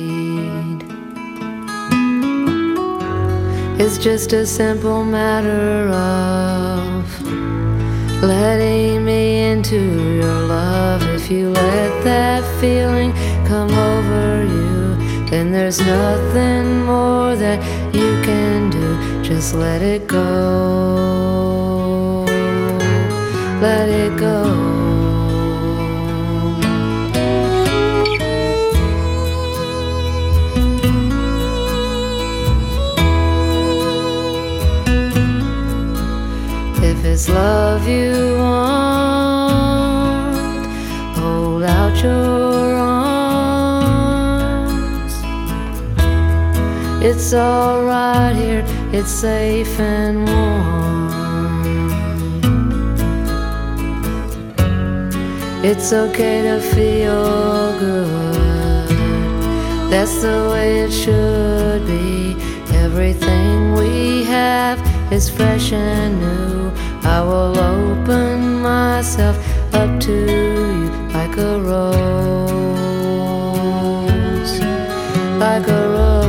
It's just a simple matter of letting me into your love. If you let that feeling come over you, then there's nothing more that you can do. Just let it go. Let it go. If it's love you want, hold out your arms. It's all right here, it's safe and warm. It's okay to feel good, that's the way it should be. Everything we have is fresh and new. I will open myself up to you like a rose, like a rose.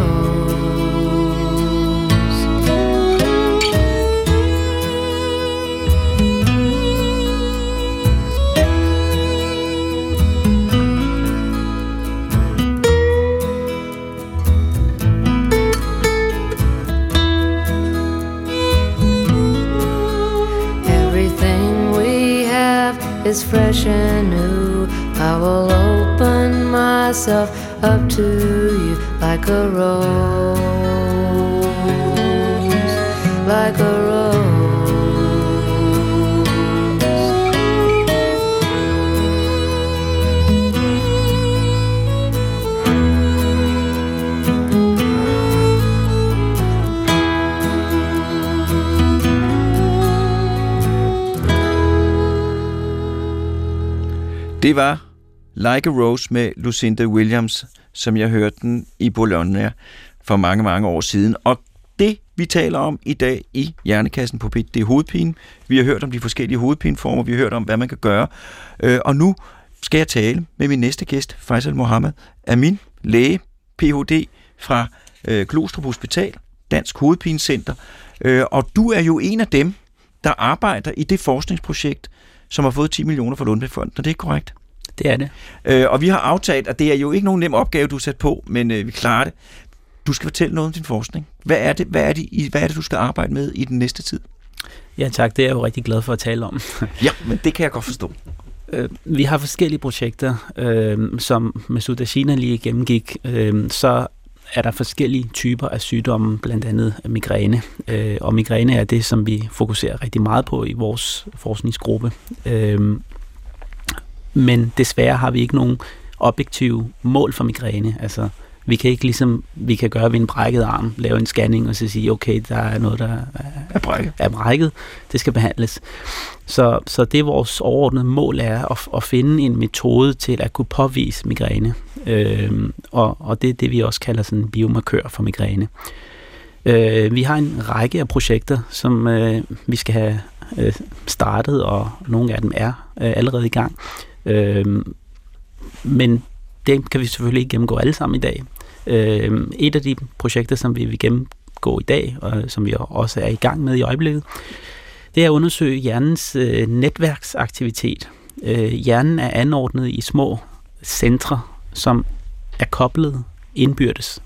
Is fresh and new. I will open myself up to you like a rose, like a rose. Det var Like a Rose med Lucinda Williams, som jeg hørte den i Bologna for mange, mange år siden. Og det, vi taler om i dag i Hjernekassen på P1, det er hovedpine. Vi har hørt om de forskellige hovedpineformer, vi har hørt om, hvad man kan gøre. Og nu skal jeg tale med min næste gæst, Faisal Mohammed Amin, læge, Ph.D. fra Glostrup Hospital, Dansk Hovedpinecenter. Og du er jo en af dem, der arbejder i det forskningsprojekt, som har fået 10 millioner fra Lundbeck-fonden. Er det ikke korrekt? Det er det. Og vi har aftalt, at det er jo ikke nogen nem opgave, du er sat på, men vi klarer det. Du skal fortælle noget om din forskning. Hvad er det, du skal arbejde med i den næste tid? Ja tak, det er jeg jo rigtig glad for at tale om. Ja, men det kan jeg godt forstå. Vi har forskellige projekter, som Masoud Ashina lige gennemgik. Så er der forskellige typer af sygdomme, blandt andet migræne. Og migræne er det, som vi fokuserer rigtig meget på i vores forskningsgruppe. Men desværre har vi ikke nogen objektive mål for migræne. Altså, vi kan ikke ligesom vi kan gøre ved en brækket arm, lave en scanning og så sige, okay, der er noget, der er brækket. Det skal behandles. Så det vores overordnede mål er at finde en metode til at kunne påvise migræne. Og det er det, vi også kalder sådan en biomarkør for migræne. Vi har en række af projekter, som vi skal startet, og nogle af dem er allerede i gang. Men det kan vi selvfølgelig ikke gennemgå alle sammen i dag. Et af de projekter, som vi vil gennemgå i dag, og som vi også er i gang med i øjeblikket, det er at undersøge hjernens netværksaktivitet. Hjernen er anordnet i små centre, som er koblet indbyrdes,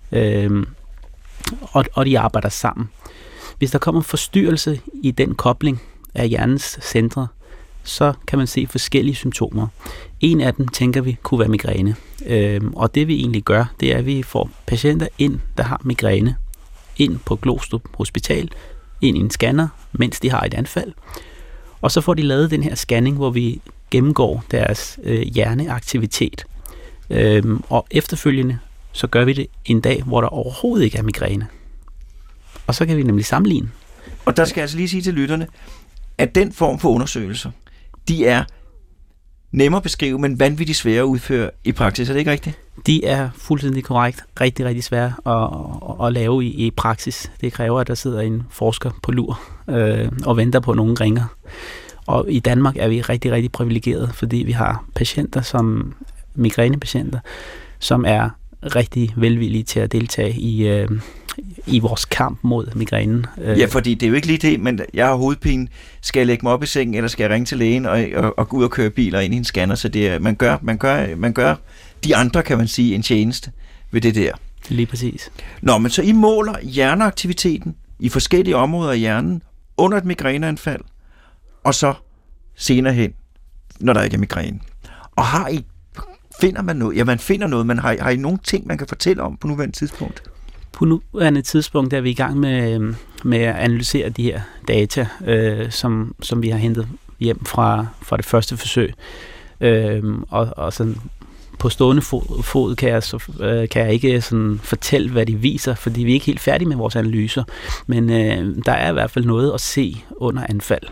og de arbejder sammen. Hvis der kommer forstyrrelse i den kobling af hjernens centre, så kan man se forskellige symptomer. En af dem, tænker vi, kunne være migræne. Og det vi egentlig gør, det er, at vi får patienter ind, der har migræne, ind på Glostrup Hospital, ind i en scanner, mens de har et anfald. Og så får de lavet den her scanning, hvor vi gennemgår deres hjerneaktivitet. Og efterfølgende, så gør vi det en dag, hvor der overhovedet ikke er migræne. Og så kan vi nemlig sammenligne. Og der skal jeg altså lige sige til lytterne, at den form for undersøgelser, de er nemmere at beskrive, men vanvittigt svære at udføre i praksis. Er det ikke rigtigt? De er fuldstændig korrekt. Rigtig, rigtig svære at lave i praksis. Det kræver, at der sidder en forsker på lur og venter på, nogen ringer. Og i Danmark er vi rigtig, rigtig privilegerede, fordi vi har patienter, som migrænepatienter, som er rigtig velvillige til at deltage i vores kamp mod migrænen. Ja, fordi det er jo ikke lige det, men jeg har hovedpine. Skal jeg lægge mig op i sengen, eller skal jeg ringe til lægen og gå ud og køre biler ind i en scanner? Så det er, man gør de andre, kan man sige, en tjeneste ved det der. Lige præcis. Nå, men så I måler hjerneaktiviteten i forskellige områder af hjernen under et migræneanfald, og så senere hen, når der ikke er migræne. Og finder man noget? Ja, man finder noget, men har I nogle ting, man kan fortælle om på nuværende tidspunkt? På nuværende tidspunkt er vi i gang med at analysere de her data, som vi har hentet hjem fra det første forsøg. Og sådan på stående fod kan jeg ikke sådan fortælle, hvad de viser, fordi vi er ikke helt færdige med vores analyser. Men der er i hvert fald noget at se under anfald.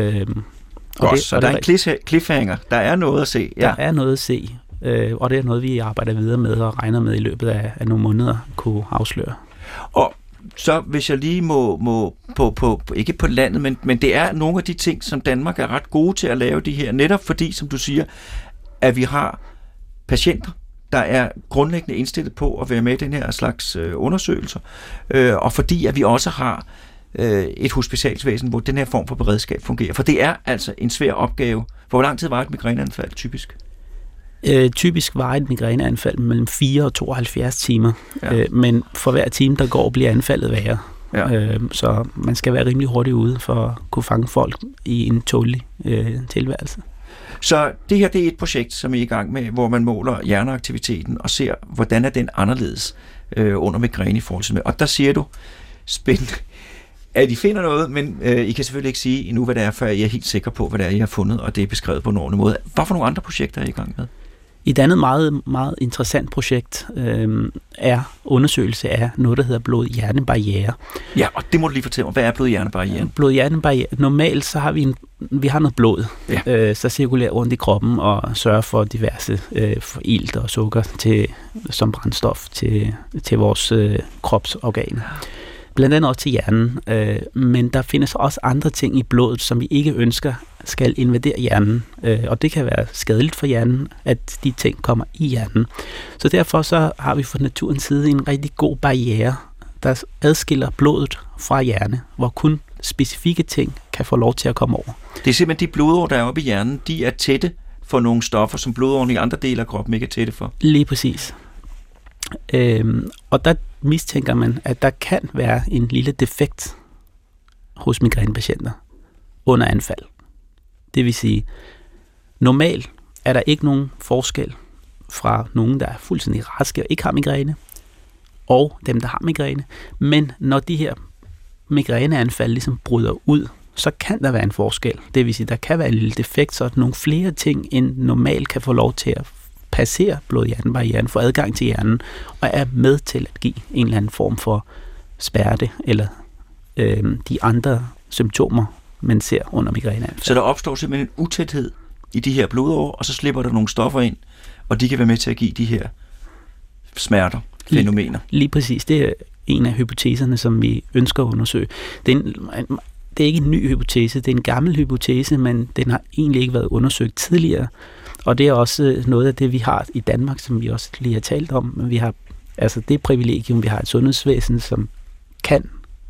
Så der er en cliffhanger. Der er noget at se. Ja. Der er noget at se. Og det er noget, vi arbejder videre med og regner med i løbet af nogle måneder kunne afsløre. Og så hvis jeg lige må på ikke på landet, men det er nogle af de ting, som Danmark er ret gode til at lave de her, netop fordi, som du siger, at vi har patienter, der er grundlæggende indstillet på at være med i den her slags undersøgelser, og fordi at vi også har et hospitalsvæsen, hvor den her form for beredskab fungerer. For det er altså en svær opgave. Hvor lang tid var et migræneanfald typisk? Typisk var et migræneanfald mellem 4 og 72 timer, men for hver time, der går, bliver anfaldet værre. Ja. Så man skal være rimelig hurtigt ude for at kunne fange folk i en tålig tilværelse. Så det her, det er et projekt, som I er i gang med, hvor man måler hjerneaktiviteten og ser, hvordan er den anderledes under migræne i forhold til med. Og der siger du, spændende, at I finder noget, men I kan selvfølgelig ikke sige endnu, hvad det er, før I er helt sikre på, hvad det er, I har fundet, og det er beskrevet på en ordentlig måde. Hvad for nogle andre projekter er I i gang med? Et andet meget, meget interessant projekt er undersøgelse af noget, der hedder blod-hjernebarriere. Ja, og det må du lige fortælle mig. Hvad er blod-hjernebarrieren? Blod-hjernebarriere. Normalt så har vi har noget blod, så cirkulerer rundt i kroppen og sørger for diverse ilt og sukker som brændstof til vores kropsorganer. Blandt andet også til hjernen, men der findes også andre ting i blodet, som vi ikke ønsker skal invadere hjernen, og det kan være skadeligt for hjernen, at de ting kommer i hjernen. Så derfor så har vi fra naturens side en rigtig god barriere, der adskiller blodet fra hjerne, hvor kun specifikke ting kan få lov til at komme over. Det er simpelthen de blodårer, der er oppe i hjernen, de er tætte for nogle stoffer, som blodårene i andre dele af kroppen ikke er tætte for. Lige præcis. Og der mistænker man, at der kan være en lille defekt hos migrænepatienter under anfald. Det vil sige, normalt er der ikke nogen forskel fra nogen, der er fuldstændig raske og ikke har migræne, og dem, der har migræne. Men når de her migræneanfald ligesom bryder ud, så kan der være en forskel. Det vil sige, der kan være en lille defekt, så nogle flere ting end normalt kan få lov til at passere blod-hjernebarrieren, få adgang til hjernen, og er med til at give en eller anden form for smerte eller de andre symptomer, man ser under migræneanfald. Så der opstår simpelthen en utæthed i de her blodårer, og så slipper der nogle stoffer ind, og de kan være med til at give de her smerter, fænomener. Lige præcis. Det er en af hypoteserne, som vi ønsker at undersøge. det er ikke en ny hypotese, det er en gammel hypotese, men den har egentlig ikke været undersøgt tidligere. Og det er også noget af det, vi har i Danmark, som vi også lige har talt om. Men vi har altså det privilegium, vi har et sundhedsvæsen, som kan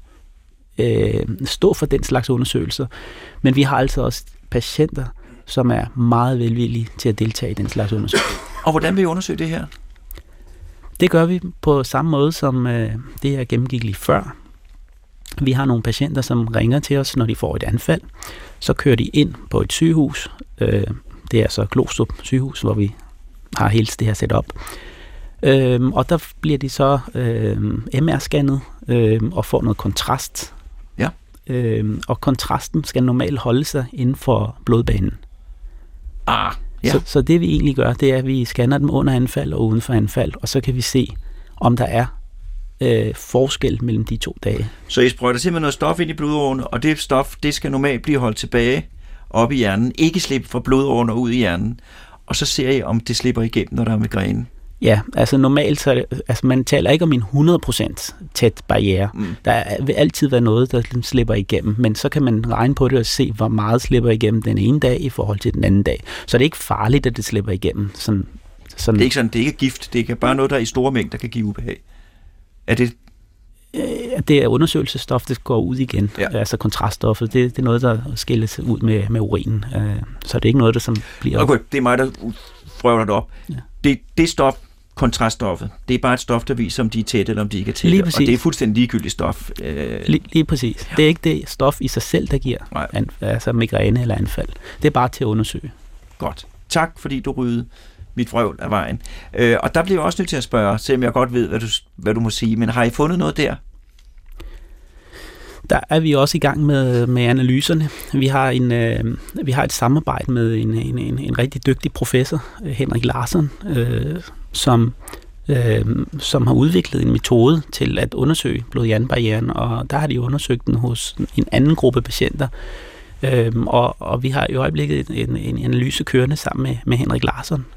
stå for den slags undersøgelser. Men vi har altså også patienter, som er meget velvillige til at deltage i den slags undersøgelser. Og hvordan vil I undersøge det her? Det gør vi på samme måde, som det jeg gennemgik lige før. Vi har nogle patienter, som ringer til os, når de får et anfald. Så kører de ind på et sygehus. Det er så Glostrup sygehus, hvor vi har hele det her setup. Og der bliver de så MR-scannet og får noget kontrast. Ja. Og kontrasten skal normalt holde sig inden for blodbanen. Ja. Så det vi egentlig gør, det er, at vi scanner dem under anfald og uden for anfald, og så kan vi se, om der er forskel mellem de 2 dage. Så I sprøjter simpelthen noget stof ind i blodårene, og det stof, det skal normalt blive holdt tilbage op i hjernen, ikke slippe fra blodårene og ud i hjernen, og så ser I, om det slipper igennem, når der er migræne. Ja, altså normalt, så man taler ikke om en 100% tæt barriere. Der vil altid være noget, der slipper igennem, men så kan man regne på det og se, hvor meget slipper igennem den ene dag i forhold til den anden dag. Så det er ikke farligt, at det slipper igennem. Sådan. Det er ikke sådan, det er ikke gift, det er bare noget, der i store mængder kan give ubehag. Er det? Det er undersøgelsesstof, det går ud igen. Ja. Altså kontraststoffet, det er noget, der skilles ud med urinen. Så det er ikke noget, der som bliver... Okay, det er mig, der frøvler det op. Ja. Det stof, kontraststoffet, det er bare et stof, der viser, om de er tætte eller om de ikke er tætte. Og det er fuldstændig ligegyldigt stof. Lige præcis. Ja. Det er ikke det stof i sig selv, der giver altså migræne eller anfald. Det er bare til at undersøge. Godt. Tak, fordi du ryddede mit vrøvl af vejen. Og der bliver jeg også nødt til at spørge, selvom jeg godt ved, hvad du må sige, men har I fundet noget der? Der er vi også i gang med analyserne. Vi har et samarbejde med en rigtig dygtig professor, Henrik Larsson, som har udviklet en metode til at undersøge blod-hjernebarrieren, og der har de undersøgt den hos en anden gruppe patienter. Og vi har i øjeblikket en analyse kørende sammen med Henrik Larsson,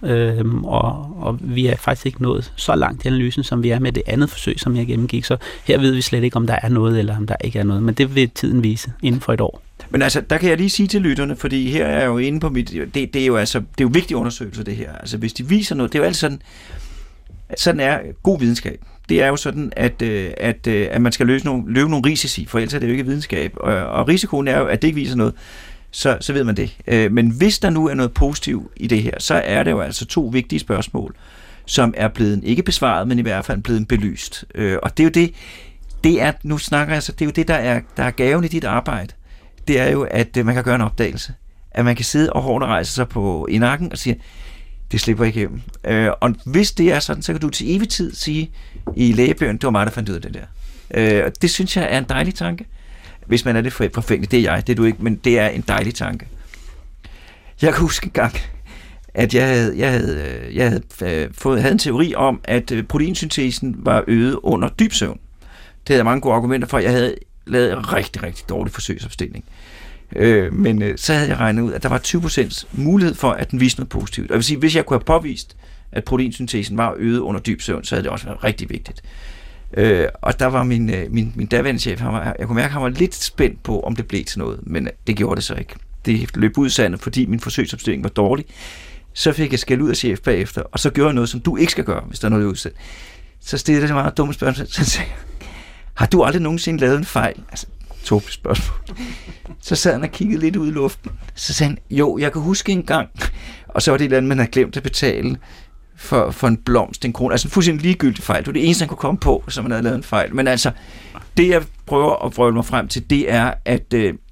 og vi er faktisk ikke nået så langt i analysen, som vi er med det andet forsøg, som jeg gennemgik. Så her ved vi slet ikke, om der er noget, eller om der ikke er noget, men det vil tiden vise inden for et år. Men altså, der kan jeg lige sige til lytterne, fordi her er jeg jo inde på det er jo vigtige undersøgelser, det her. Altså, hvis de viser noget, det er jo altid sådan er god videnskab. Det er jo sådan, at man skal løbe nogle risici, for ellers er det jo ikke videnskab. Og risikoen er jo, at det ikke viser noget, så ved man det. Men hvis der nu er noget positivt i det her, så er det jo altså 2 vigtige spørgsmål, som er blevet ikke besvaret, men i hvert fald blevet belyst. Og det er jo det er, nu snakker jeg så, det er jo det, der er gaven i dit arbejde. Det er jo, at man kan gøre en opdagelse. At man kan sidde og hårdt rejse sig i nakken og sige, det slipper igennem. Og hvis det er sådan, så kan du til evig tid sige i lægebøgen, det var mig, der fandt ud af det der. Det synes jeg er en dejlig tanke. Hvis man er lidt forfængelig, det er jeg, det er du ikke, men det er en dejlig tanke. Jeg kan huske en gang, at jeg havde en teori om, at proteinsyntesen var øget under dyb søvn. Det havde jeg mange gode argumenter for. Jeg havde lavet en rigtig, rigtig dårlig forsøgsopstilling. Men så havde jeg regnet ud, at der var 20% mulighed for, at den viste noget positivt. Og jeg vil sige, hvis jeg kunne have påvist, at proteinsyntesen var øget under dyb søvn, så havde det også været rigtig vigtigt. Og der var min daværende chef, jeg kunne mærke, at han var lidt spændt på, om det blev til noget, men det gjorde det så ikke. Det løb ud i sandet, fordi min forsøgsopstilling var dårlig. Så fik jeg skæld ud af chef bagefter, og så gjorde jeg noget, som du ikke skal gøre, hvis der er noget udsendt. Så stillede jeg det meget dumme spørgsmål, så sagde jeg, har du aldrig nogensinde lavet en fejl? Altså, 2 spørgsmål. Så sad han og kiggede lidt ud i luften. Så sagde han, jo, jeg kan huske en gang, og så var det et eller andet, man havde glemt at betale for en blomst, en krone. Altså en fuldstændig ligegyldig fejl. Det var det eneste, han kunne komme på, så man havde lavet en fejl. Men altså, det jeg prøver at vrøvle mig frem til, det er, at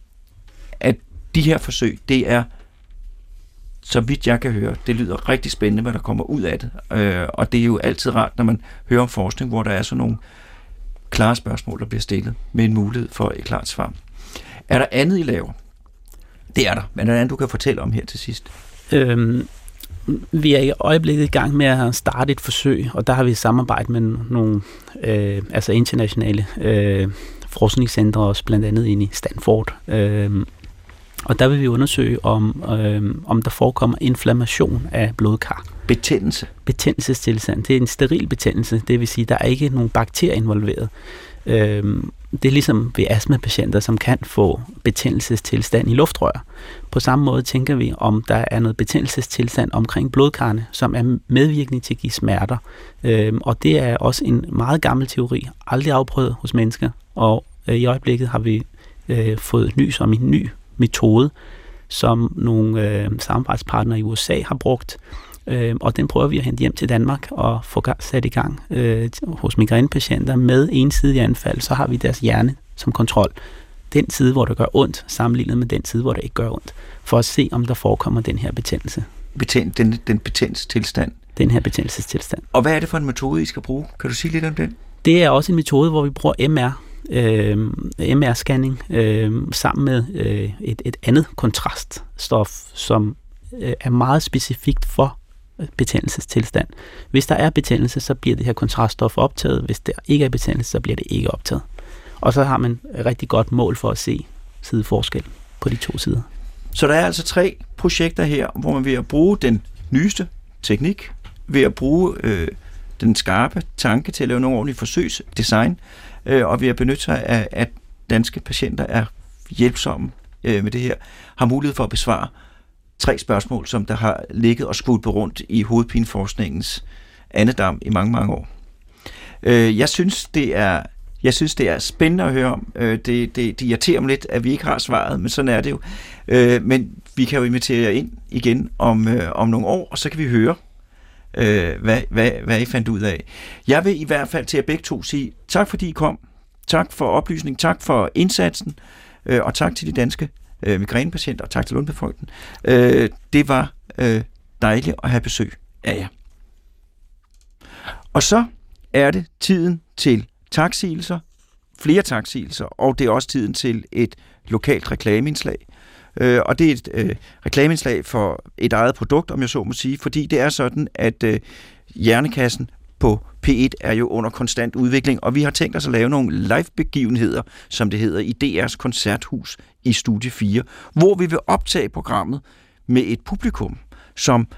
de her forsøg, det er, så vidt jeg kan høre, det lyder rigtig spændende, hvad der kommer ud af det. Og det er jo altid rart, når man hører om forskning, hvor der er sådan nogle klare spørgsmål, der bliver stillet, med en mulighed for et klart svar. Er der andet, I laver? Det er der. Men er der andet, du kan fortælle om her til sidst? Vi er i øjeblikket i gang med at starte et forsøg, og der har vi samarbejdet med nogle internationale forskningscentre, også blandt andet inde i Stanford. Og der vil vi undersøge, om der forekommer inflammation af blodkar. Betændelse? Betændelsestilstand. Det er en steril betændelse, det vil sige, der er ikke nogen bakterier involveret. Det er ligesom ved astmapatienter, som kan få betændelsestilstand i luftrør. På samme måde tænker vi, om der er noget betændelsestilstand omkring blodkarne, som er medvirkende til at give smerter. Og det er også en meget gammel teori, aldrig afprøvet hos mennesker. Og i øjeblikket har vi fået nys om en ny metode, som nogle samarbejdspartnere i USA har brugt. Og den prøver vi at hente hjem til Danmark og få sat i gang hos migrænepatienter med ensidige anfald. Så har vi deres hjerne som kontrol. Den side, hvor det gør ondt, sammenlignet med den side, hvor det ikke gør ondt. For at se, om der forekommer den her betændelse. Den betændelsestilstand? Den her betændelsestilstand. Og hvad er det for en metode, I skal bruge? Kan du sige lidt om den? Det er også en metode, hvor vi bruger MR-scanning sammen med et andet kontraststof, som er meget specifikt for betændelsestilstand. Hvis der er betændelse, så bliver det her kontraststof optaget. Hvis der ikke er betændelse, så bliver det ikke optaget. Og så har man et rigtig godt mål for at se sideforskel på de to sider. Så der er altså 3 projekter her, hvor man ved at bruge den nyeste teknik, ved at bruge den skarpe tanke til at lave nogle ordentlige forsøgsdesign, og ved at benytte sig af, at danske patienter er hjælpsomme med det her, har mulighed for at besvare 3 spørgsmål, som der har ligget og skvulpet rundt i hovedpineforskningens andedam i mange, mange år. Jeg synes, det er spændende at høre om. Det irriterer mig lidt, at vi ikke har svaret, men sådan er det jo. Men vi kan jo invitere jer ind igen om nogle år, og så kan vi høre, hvad I fandt ud af. Jeg vil i hvert fald til jer begge to sige tak, fordi I kom. Tak for oplysning, tak for indsatsen, og tak til de danske migrænepatienter, og tak til Lundbefolkningen. Det var dejligt at have besøg af jer. Og så er det tiden til taksigelser, flere taksigelser, og det er også tiden til et lokalt reklameindslag. Og det er et reklameindslag for et eget produkt, om jeg så må sige, fordi det er sådan, at Hjernekassen på P1 er jo under konstant udvikling, og vi har tænkt os at lave nogle live-begivenheder, som det hedder, i DR's koncerthus i Studie 4, hvor vi vil optage programmet med et publikum som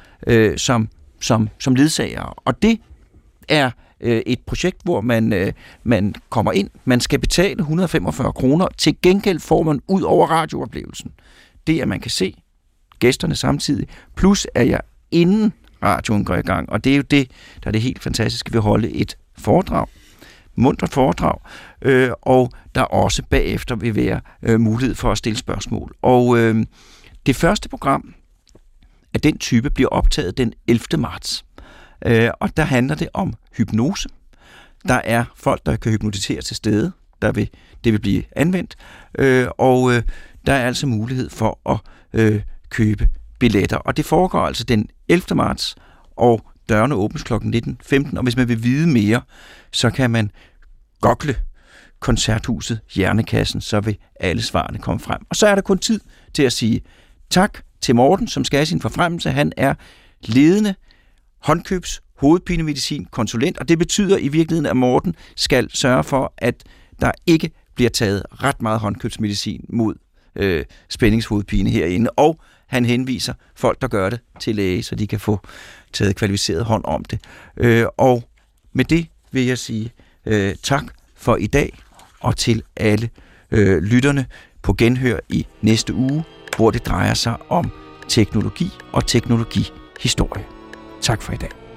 ledsager. Og det er et projekt, hvor man kommer ind, man skal betale 145 kroner, til gengæld får man ud over radiooplevelsen. Det at man kan se gæsterne samtidig, plus at jeg inden radioen går i gang, og det er jo det, der er det helt fantastiske ved at holde et foredrag, muntert foredrag, og der også bagefter vil være mulighed for at stille spørgsmål. Og det første program af den type bliver optaget den 11. marts, og der handler det om hypnose. Der er folk, der kan hypnotisere til stede, det vil blive anvendt, og der er altså mulighed for at købe billetter, og det foregår altså den 11. marts, og dørene åbnes kl. 19.15, og hvis man vil vide mere, så kan man google koncerthuset Hjernekassen, så vil alle svarene komme frem. Og så er der kun tid til at sige tak til Morten, som skal have sin forfremmelse. Han er ledende håndkøbs hovedpinemedicin konsulent, og det betyder i virkeligheden, at Morten skal sørge for, at der ikke bliver taget ret meget håndkøbsmedicin mod spændingshovedpine herinde, og han henviser folk, der gør det, til læge, så de kan få taget kvalificeret hånd om det. Og med det vil jeg sige tak for i dag, og til alle lytterne på genhør i næste uge, hvor det drejer sig om teknologi og teknologihistorie. Tak for i dag.